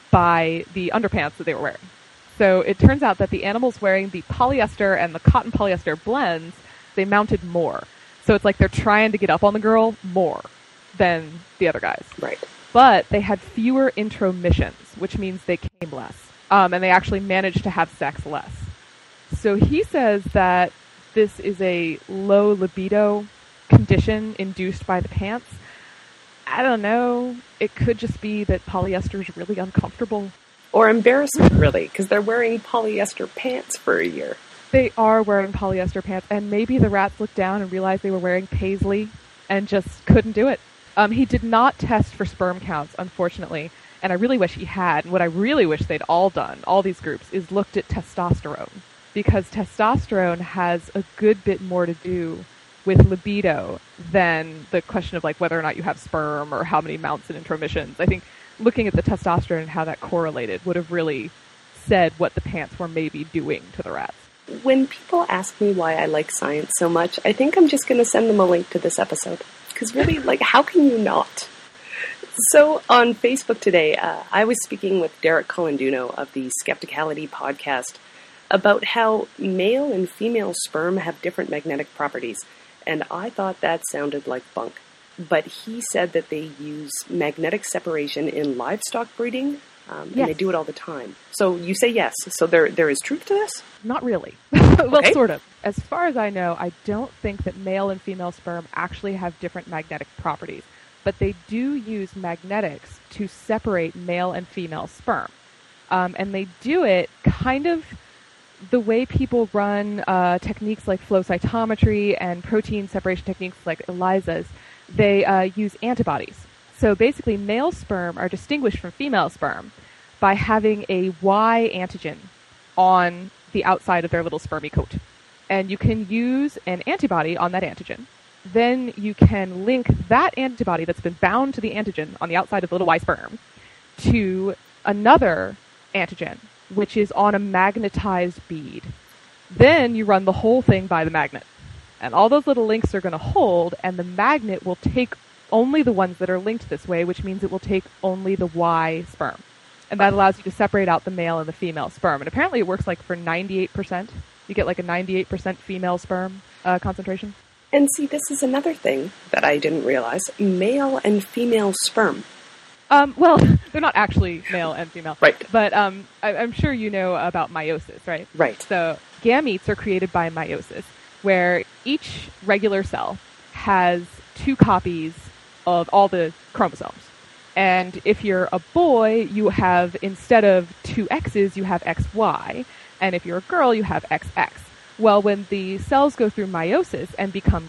by the underpants that they were wearing. So it turns out that the animals wearing the polyester and the cotton polyester blends, they mounted more. So it's like they're trying to get up on the girl more than the other guys. Right. But they had fewer intromissions, which means they came less. And they actually managed to have sex less. So he says that this is a low libido condition induced by the pants. I don't know. It could just be that polyester is really uncomfortable. Or embarrassment, really, because they're wearing polyester pants for a year. They are wearing polyester pants, and maybe the rats looked down and realized they were wearing paisley and just couldn't do it. He did not test for sperm counts, unfortunately, and I really wish he had. And what I really wish they'd all done, all these groups, is looked at testosterone, because testosterone has a good bit more to do with libido than the question of like whether or not you have sperm or how many mounts and intromissions. I think looking at the testosterone and how that correlated would have really said what the pants were maybe doing to the rats. When people ask me why I like science so much, I think I'm just going to send them a link to this episode. Because really, like, how can you not? So on Facebook today, I was speaking with Derek Colanduno of the Skepticality podcast about how male and female sperm have different magnetic properties. And I thought that sounded like bunk. but he said that they use magnetic separation in livestock breeding, and they do it all the time. So you say yes. So there is truth to this? Not really. Well, Okay. sort of. As far as I know, I don't think that male and female sperm actually have different magnetic properties, but they do use magnetics to separate male and female sperm. And they do it kind of the way people run techniques like flow cytometry and protein separation techniques like ELISAs. They use antibodies. So basically, male sperm are distinguished from female sperm by having a Y antigen on the outside of their little spermy coat. And you can use an antibody on that antigen. Then you can link that antibody that's been bound to the antigen on the outside of the little Y sperm to another antigen, which is on a magnetized bead. Then you run the whole thing by the magnet. And all those little links are going to hold, and the magnet will take only the ones that are linked this way, which means it will take only the Y sperm. And that allows you to separate out the male and the female sperm. And apparently it works like for 98%. You get like a 98% female sperm concentration. And see, this is another thing that I didn't realize. Male and female sperm. Well, they're not actually male and female. Right. But I'm sure you know about meiosis, right? Right. So gametes are created by meiosis, where each regular cell has 2 copies of all the chromosomes. And if you're a boy, you have, instead of 2 X's, you have XY. And if you're a girl, you have XX. Well, when the cells go through meiosis and become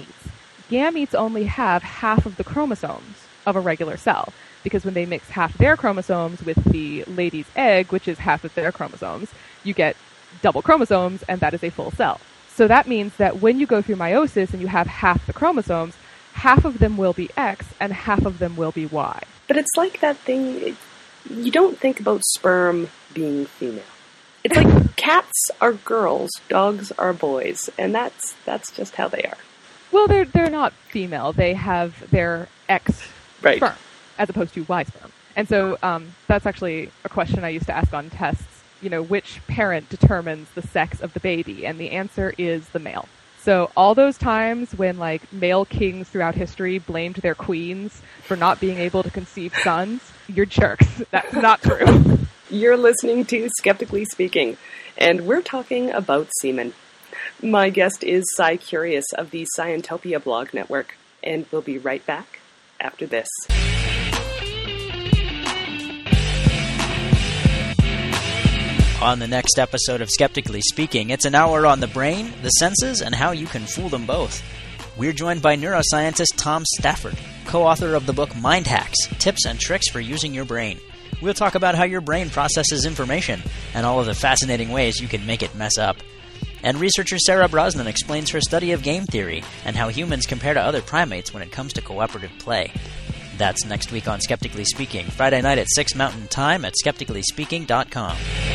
gametes only have half of the chromosomes of a regular cell. Because when they mix half their chromosomes with the lady's egg, which is half of their chromosomes, you get double chromosomes, and that is a full cell. So that means that when you go through meiosis and you have half the chromosomes, half of them will be X and half of them will be Y. But it's like that thing, you don't think about sperm being female. It's like cats are girls, dogs are boys, and that's just how they are. Well, they're not female. They have their X Right. sperm as opposed to Y sperm. And so that's actually a question I used to ask on tests. You know, which parent determines the sex of the baby? And the answer is the male. So all those times when, like, male kings throughout history blamed their queens for not being able to conceive sons, you're jerks. That's not true. You're listening to Skeptically Speaking, and we're talking about semen. My guest is Cy Curious of the Scientopia blog network, and we'll be right back after this. On the next episode of Skeptically Speaking, it's an hour on the brain, the senses, and how you can fool them both. We're joined by neuroscientist Tom Stafford, co-author of the book Mind Hacks, Tips and Tricks for Using Your Brain. We'll talk about how your brain processes information and all of the fascinating ways you can make it mess up. And researcher Sarah Brosnan explains her study of game theory and how humans compare to other primates when it comes to cooperative play. That's next week on Skeptically Speaking, Friday night at 6 Mountain Time at skepticallyspeaking.com.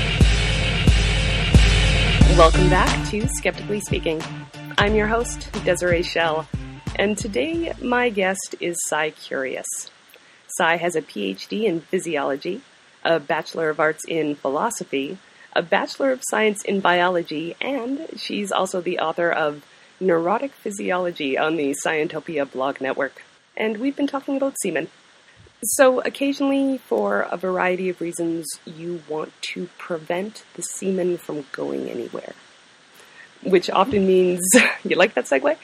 Welcome back to Skeptically Speaking. I'm your host, Desiree Schell, and today my guest is Cy Curious. Cy has a PhD in physiology, a Bachelor of Arts in philosophy, a Bachelor of Science in biology, and she's also the author of Neurotic Physiology on the Scientopia blog network. And we've been talking about semen. So occasionally, for a variety of reasons, you want to prevent the semen from going anywhere. Which often means, you like that segue?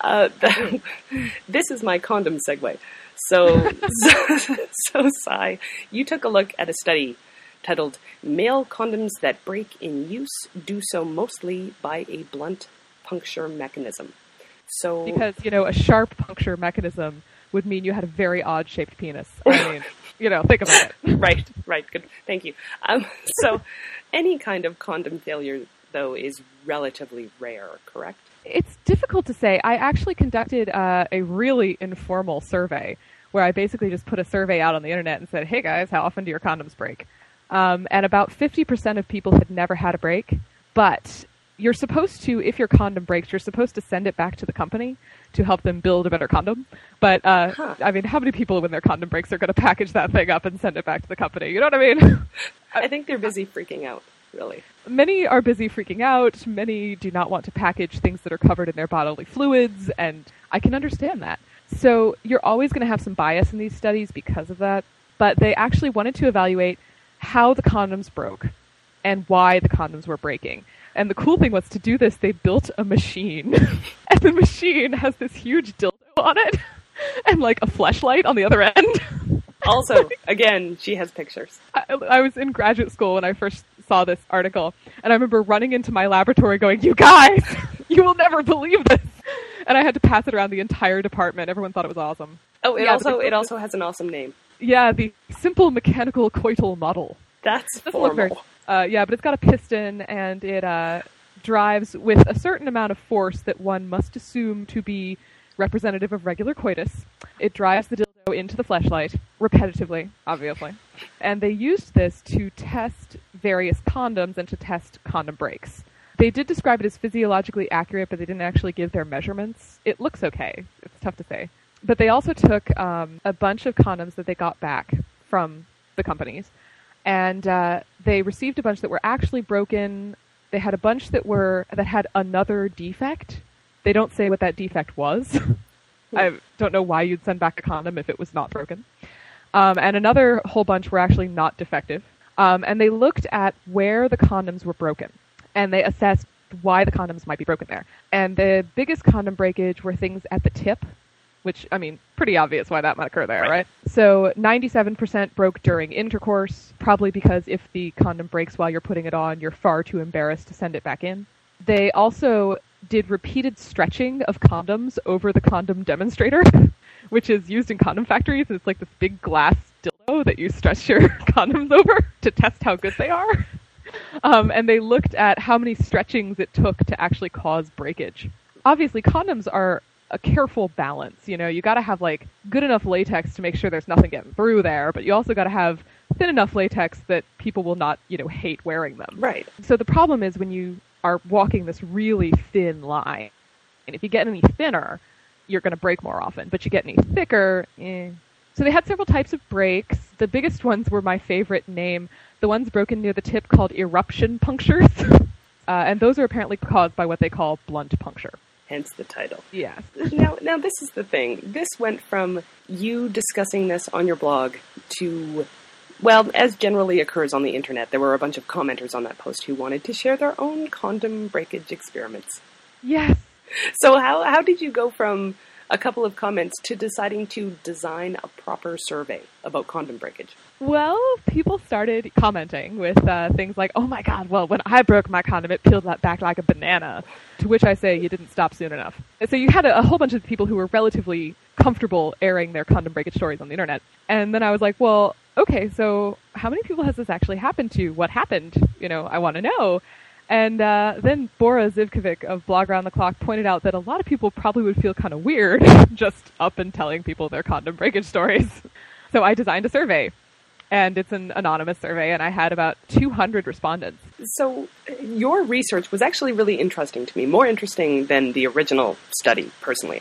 This is my condom segue. So, Cy, you took a look at a study titled Male Condoms That Break in Use Do So Mostly by a Blunt Puncture Mechanism. So, Because, you know, a sharp puncture mechanism would mean you had a very odd-shaped penis. I mean, you know, think about it. Right, good, thank you. So, any kind of condom failure, though, is relatively rare, correct? It's difficult to say. I actually conducted a really informal survey where I basically just put a survey out on the internet and said, hey guys, how often do your condoms break? And about 50% of people had never had a break, but you're supposed to, if your condom breaks, you're supposed to send it back to the company to help them build a better condom. But, I mean, how many people when their condom breaks are going to package that thing up and send it back to the company? You know what I mean? I think they're busy freaking out, really. Many are busy freaking out. Many do not want to package things that are covered in their bodily fluids, and I can understand that. So you're always going to have some bias in these studies because of that, but they actually wanted to evaluate how the condoms broke and why the condoms were breaking. And the cool thing was, to do this, they built a machine. And the machine has this huge dildo on it and like a fleshlight on the other end. Also, again, she has pictures. I was in graduate school when I first saw this article, and I remember running into my laboratory going, "You guys, you will never believe this." And I had to pass it around the entire department. Everyone thought it was awesome. Oh, it also has an awesome name. Yeah, the simple mechanical coital model. That's formal. Yeah, but it's got a piston, and it drives with a certain amount of force that one must assume to be representative of regular coitus. It drives the dildo into the fleshlight, repetitively, obviously. And they used this to test various condoms and to test condom breaks. They did describe it as physiologically accurate, but they didn't actually give their measurements. It looks okay. It's tough to say. But they also took a bunch of condoms that they got back from the companies, and they received a bunch that were actually broken. They had a bunch that had another defect. They don't say what that defect was. I don't know why you'd send back a condom if it was not broken. And another whole bunch were actually not defective. And they looked at where the condoms were broken, and they assessed why the condoms might be broken there. And the biggest condom breakage were things at the tip, which, I mean, pretty obvious why that might occur there, right? So 97% broke during intercourse, probably because if the condom breaks while you're putting it on, you're far too embarrassed to send it back in. They also did repeated stretching of condoms over the condom demonstrator, which is used in condom factories. It's like this big glass dildo that you stretch your condoms over to test how good they are. And they looked at how many stretchings it took to actually cause breakage. Obviously, condoms are a careful balance. You know, you got to have like good enough latex to make sure there's nothing getting through there, but you also got to have thin enough latex that people will not, hate wearing them. Right. So the problem is when you are walking this really thin line, and if you get any thinner, you're going to break more often, but you get any thicker, So they had several types of breaks. The biggest ones were my favorite name, the ones broken near the tip called eruption punctures. And those are apparently caused by what they call blunt puncture. Hence the title. Yes. Now this is the thing. This went from you discussing this on your blog to, well, as generally occurs on the internet, there were a bunch of commenters on that post who wanted to share their own condom breakage experiments. Yes. So how did you go from a couple of comments to deciding to design a proper survey about condom breakage? Well, people started commenting with things like, "Oh my God, well, when I broke my condom, it peeled back like a banana." To which I say, you didn't stop soon enough. So you had a whole bunch of people who were relatively comfortable airing their condom breakage stories on the internet. And then I was like, well, okay, so how many people has this actually happened to? What happened? I want to know. And then Bora Zivkovic of Blog Around the Clock pointed out that a lot of people probably would feel kind of weird just up and telling people their condom breakage stories. So I designed a survey, and it's an anonymous survey, and I had about 200 respondents. So your research was actually really interesting to me, more interesting than the original study, personally.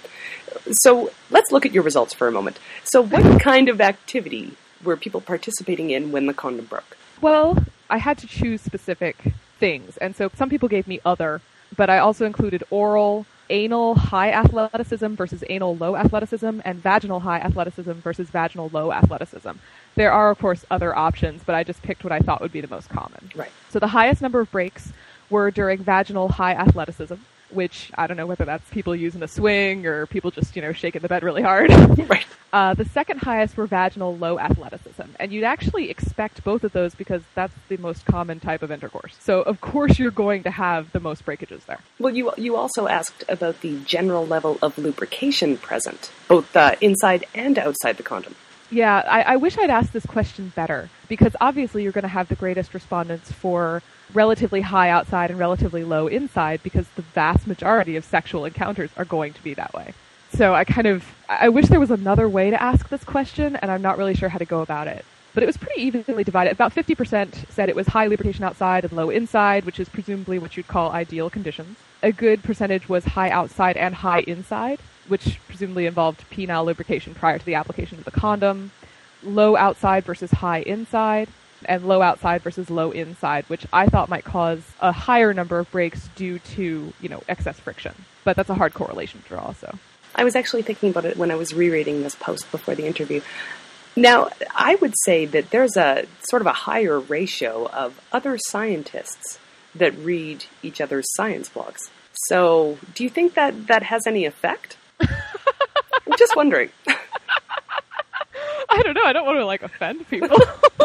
So let's look at your results for a moment. So what kind of activity were people participating in when the condom broke? Well, I had to choose specific things. And so some people gave me other, but I also included oral, anal high athleticism versus anal low athleticism, and vaginal high athleticism versus vaginal low athleticism. There are, of course, other options, but I just picked what I thought would be the most common. Right. So the highest number of breaks were during vaginal high athleticism, which I don't know whether that's people using a swing or people just, shaking the bed really hard. Right. The second highest were vaginal low athleticism. And you'd actually expect both of those because that's the most common type of intercourse. So, of course, you're going to have the most breakages there. Well, you also asked about the general level of lubrication present, both inside and outside the condom. Yeah, I wish I'd asked this question better, because obviously you're going to have the greatest respondents for relatively high outside and relatively low inside, because the vast majority of sexual encounters are going to be that way. So I wish there was another way to ask this question, and I'm not really sure how to go about it. But it was pretty evenly divided. About 50% said it was high lubrication outside and low inside, which is presumably what you'd call ideal conditions. A good percentage was high outside and high inside, which presumably involved penile lubrication prior to the application of the condom. Low outside versus high inside, and low outside versus low inside, which I thought might cause a higher number of breaks due to, excess friction. But that's a hard correlation to draw, so. I was actually thinking about it when I was rereading this post before the interview. Now, I would say that there's a sort of a higher ratio of other scientists that read each other's science blogs. So, do you think that that has any effect? I'm just wondering. I don't know. I don't want to offend people.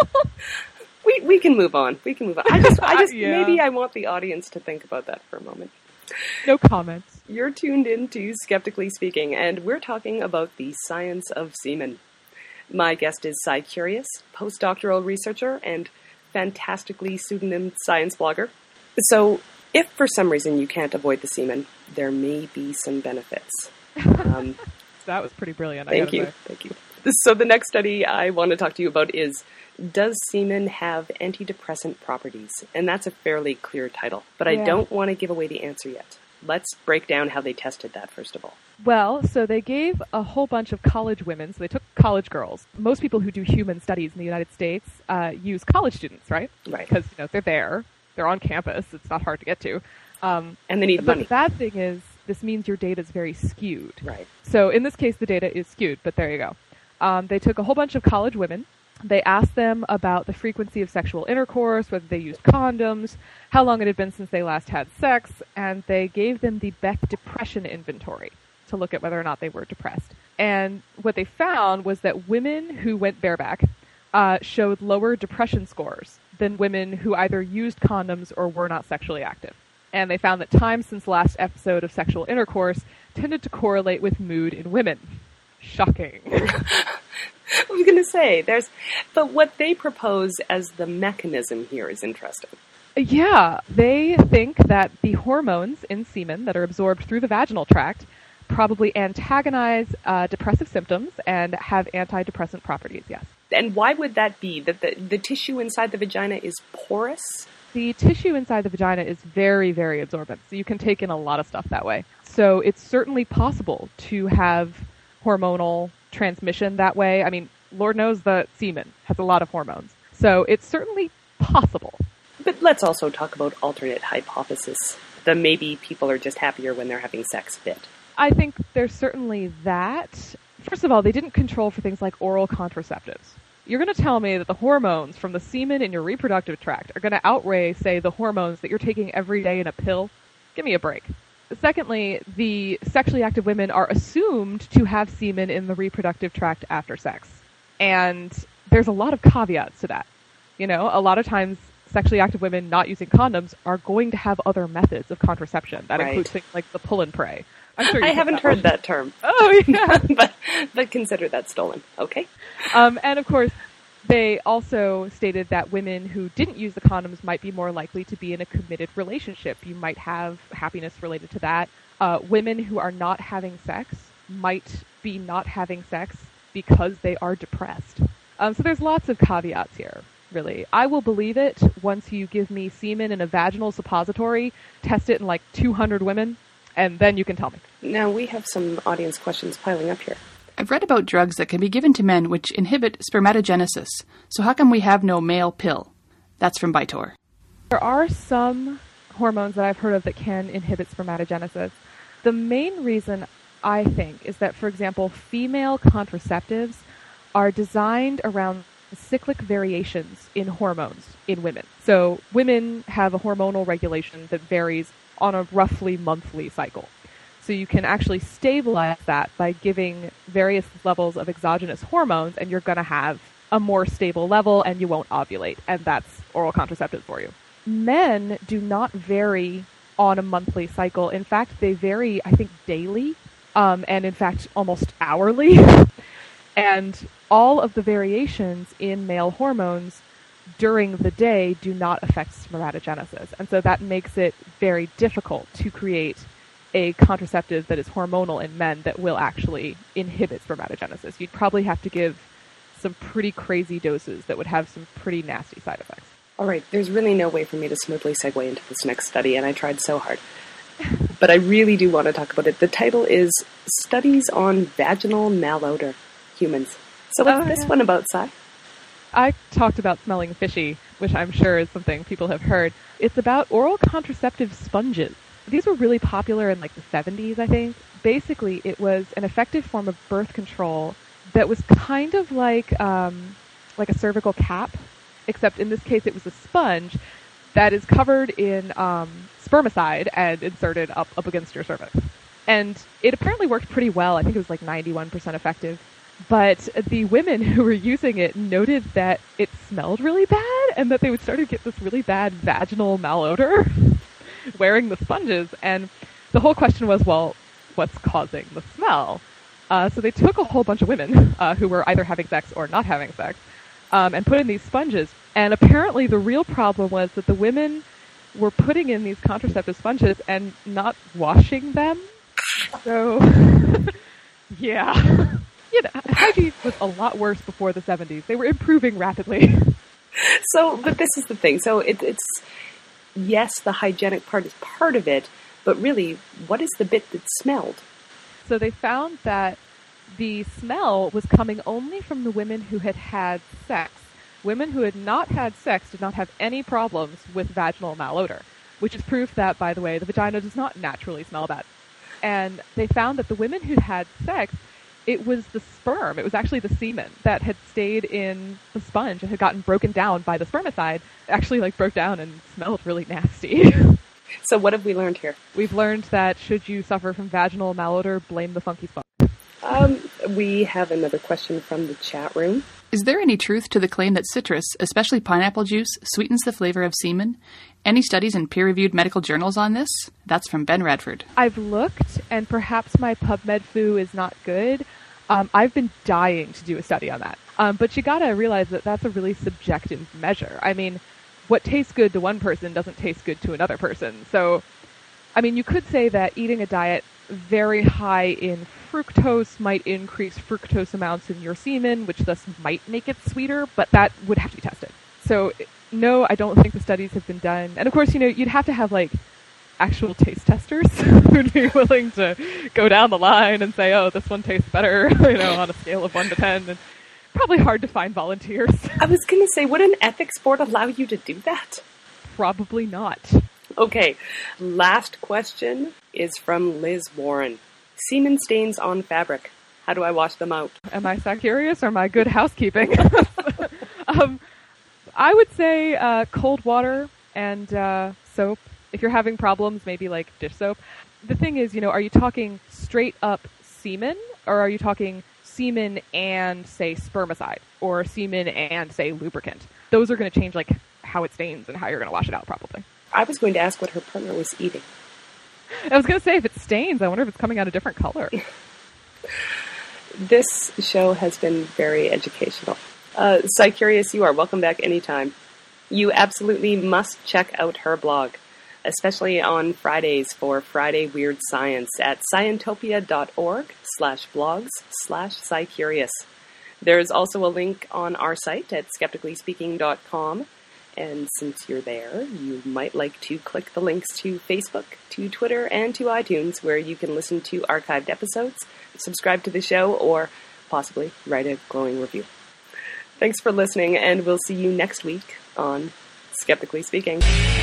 We can move on. We can move on. I just Yeah. Maybe I want the audience to think about that for a moment. No comments. You're tuned in to Skeptically Speaking, and we're talking about the science of semen. My guest is Cy Curious, postdoctoral researcher and fantastically pseudonymed science blogger. So, if for some reason you can't avoid the semen, there may be some benefits. That was pretty brilliant. Thank you. So the next study I want to talk to you about is, does semen have antidepressant properties? And that's a fairly clear title, but I Yeah. don't want to give away the answer yet. Let's break down how they tested that, first of all. Well, so they gave a whole bunch of college women, so they took college girls. Most people who do human studies in the United States use college students, right? Right. Because, they're there. They're on campus. It's not hard to get to. And they need But money. the bad thing is, this means your data is very skewed. Right. So in this case, the data is skewed, but there you go. They took a whole bunch of college women. They asked them about the frequency of sexual intercourse, whether they used condoms, how long it had been since they last had sex, and they gave them the Beck Depression Inventory to look at whether or not they were depressed. And what they found was that women who went bareback showed lower depression scores than women who either used condoms or were not sexually active. And they found that time since the last episode of sexual intercourse tended to correlate with mood in women. Shocking. I was going to say, but what they propose as the mechanism here is interesting. Yeah, they think that the hormones in semen that are absorbed through the vaginal tract probably antagonize depressive symptoms and have antidepressant properties, yes. And why would that be? That the tissue inside the vagina is porous? The tissue inside the vagina is very, very absorbent, so you can take in a lot of stuff that way. So it's certainly possible to have hormonal transmission that way. I mean, Lord knows the semen has a lot of hormones. So it's certainly possible. But let's also talk about alternate hypothesis. That maybe people are just happier when they're having sex bit. I think there's certainly that. First of all, they didn't control for things like oral contraceptives. You're going to tell me that the hormones from the semen in your reproductive tract are going to outweigh, say, the hormones that you're taking every day in a pill? Give me a break. Secondly, the sexually active women are assumed to have semen in the reproductive tract after sex. And there's a lot of caveats to that. A lot of times sexually active women not using condoms are going to have other methods of contraception. That Right. includes things like the pull and pray. I'm sure I haven't heard that term. Oh, yeah. but consider that stolen. Okay. And of course, they also stated that women who didn't use the condoms might be more likely to be in a committed relationship. You might have happiness related to that. Women who are not having sex might be not having sex because they are depressed. So there's lots of caveats here, really. I will believe it once you give me semen in a vaginal suppository, test it in 200 women, and then you can tell me. Now we have some audience questions piling up here. I've read about drugs that can be given to men which inhibit spermatogenesis. So how come we have no male pill? That's from Bytor. There are some hormones that I've heard of that can inhibit spermatogenesis. The main reason, I think, is that, for example, female contraceptives are designed around cyclic variations in hormones in women. So women have a hormonal regulation that varies on a roughly monthly cycle. So you can actually stabilize that by giving various levels of exogenous hormones, and you're going to have a more stable level and you won't ovulate. And that's oral contraceptives for you. Men do not vary on a monthly cycle. In fact, they vary, I think, daily, and in fact, almost hourly. And all of the variations in male hormones during the day do not affect spermatogenesis. And so that makes it very difficult to create a contraceptive that is hormonal in men that will actually inhibit spermatogenesis. You'd probably have to give some pretty crazy doses that would have some pretty nasty side effects. All right, there's really no way for me to smoothly segue into this next study, and I tried so hard. But I really do want to talk about it. The title is Studies on Vaginal Malodor, Humans. So what's this one about, Cy? I talked about smelling fishy, which I'm sure is something people have heard. It's about oral contraceptive sponges. These were really popular in the 70s, I think. basically it was an effective form of birth control that was kind of like a cervical cap, except in this case it was a sponge that is covered in spermicide and inserted up against your cervix. And it apparently worked pretty well. I think it was like 91% effective. But the women who were using it noted that it smelled really bad and that they would start to get this really bad vaginal malodor wearing the sponges. And the whole question was, well, what's causing the smell? So they took a whole bunch of women who were either having sex or not having sex and put in these sponges. And apparently the real problem was that the women were putting in these contraceptive sponges and not washing them. So, yeah. Hygiene was a lot worse before the 70s. They were improving rapidly. So, but this is the thing. So it's, yes, the hygienic part is part of it, but really, what is the bit that smelled? So they found that the smell was coming only from the women who had had sex. Women who had not had sex did not have any problems with vaginal malodor, which is proof that, by the way, the vagina does not naturally smell bad. And they found that the women who'd had sex, it was the sperm, it was actually the semen that had stayed in the sponge and had gotten broken down by the spermicide, actually broke down and smelled really nasty. So what have we learned here? We've learned that should you suffer from vaginal malodor, blame the funky sponge. We have another question from the chat room. Is there any truth to the claim that citrus, especially pineapple juice, sweetens the flavor of semen? Any studies in peer-reviewed medical journals on this? That's from Ben Radford. I've looked, and perhaps my PubMed foo is not good. I've been dying to do a study on that. But you gotta realize that that's a really subjective measure. I mean, what tastes good to one person doesn't taste good to another person. So, I mean, you could say that eating a diet very high in fructose might increase fructose amounts in your semen, which thus might make it sweeter, but that would have to be tested. So, no, I don't think the studies have been done. And of course, you'd have to have actual taste testers who'd be willing to go down the line and say, oh, this one tastes better, on a scale of 1 to 10. And probably hard to find volunteers. I was going to say, would an ethics board allow you to do that? Probably not. Okay, last question is from Liz Warren. Semen stains on fabric. How do I wash them out? Am I so curious or am I good housekeeping? I would say cold water and soap. If you're having problems, maybe dish soap. The thing is, are you talking straight up semen or are you talking semen and, say, spermicide or semen and, say, lubricant? Those are going to change how it stains and how you're going to wash it out, probably. I was going to ask what her partner was eating. I was going to say, if it stains, I wonder if it's coming out a different color. This show has been very educational. Psy-Curious, you are welcome back anytime. You absolutely must check out her blog, especially on Fridays for Friday Weird Science at scientopia.org/blogs/Psy-Curious. There's also a link on our site at skepticallyspeaking.com. And since you're there, you might like to click the links to Facebook, to Twitter, and to iTunes, where you can listen to archived episodes, subscribe to the show, or possibly write a glowing review. Thanks for listening, and we'll see you next week on Skeptically Speaking.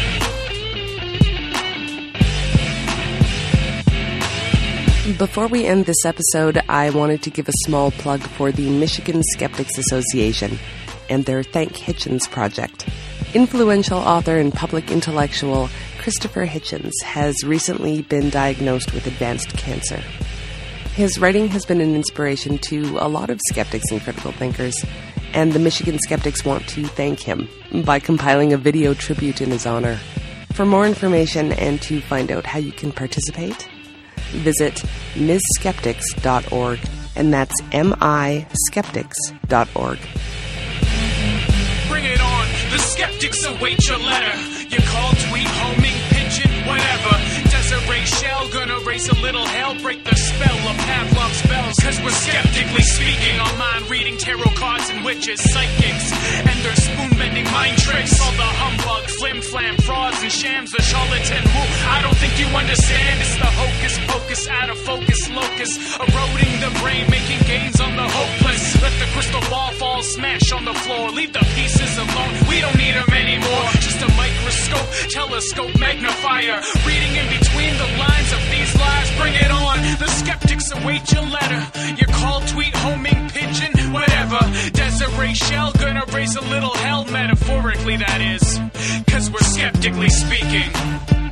Before we end this episode, I wanted to give a small plug for the Michigan Skeptics Association and their Thank Hitchens project. Influential author and public intellectual Christopher Hitchens has recently been diagnosed with advanced cancer. His writing has been an inspiration to a lot of skeptics and critical thinkers, and the Michigan Skeptics want to thank him by compiling a video tribute in his honor. For more information and to find out how you can participate, visit MsSkeptics.org, and that's MISkeptics.org. Bring it on, the skeptics await your letter. Your call, tweet, homing, pigeon, whatever. Desiree Shell, gonna raise a little hell, break the spell of Pavlov's spells. Cause we're skeptically speaking, on mind reading tarot cards and witches, psychics, and their spoon-bending mind tricks. All the humbug, flim-flam, frauds and shams, the charlatan who I don't think you understand. It's the hocus pocus, out of focus locus, eroding the brain, making gains on the hopeless. Let the crystal ball fall, smash on the floor, leave the pieces alone, we don't need them anymore. Just a microscope, telescope, magnifier, reading in between the lines of these lies. Bring it on, The skeptics await your letter. Your call, tweet, homing, pigeon, whatever. Desiree Shell gonna raise a little hell, metaphorically that is. 'Cause we're skeptically speaking.